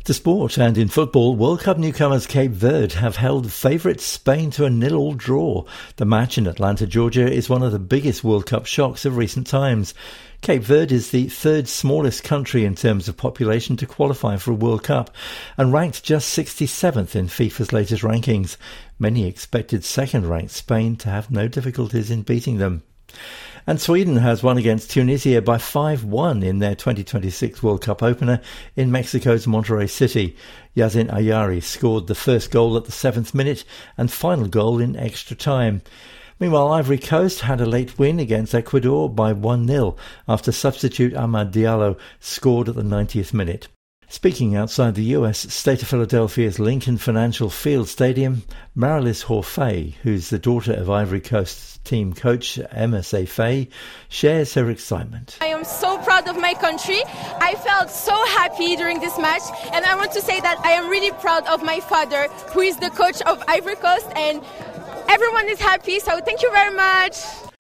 To sport, and in football, World Cup newcomers Cape Verde have held favourites Spain to a 0-0 draw. The match in Atlanta, Georgia is one of the biggest World Cup shocks of recent times. Cape Verde is the third smallest country in terms of population to qualify for a World Cup and ranked just 67th in FIFA's latest rankings. Many expected second-ranked Spain to have no difficulties in beating them. And Sweden has won against Tunisia by 5-1 in their 2026 World Cup opener in Mexico's Monterrey City. Yazin Ayari scored the first goal at the 7th minute and final goal in extra time. Meanwhile, Ivory Coast had a late win against Ecuador by 1-0 after substitute Amad Diallo scored at the 90th minute. Speaking outside the US, State of Philadelphia's Lincoln Financial Field Stadium, Marilis Horfei, who's the daughter of Ivory Coast's team coach Emma Seyfei, shares her excitement. I am so proud of my country. I felt so happy during this match, and I want to say that I am really proud of my father, who is the coach of Ivory Coast, and everyone is happy, so thank you very much.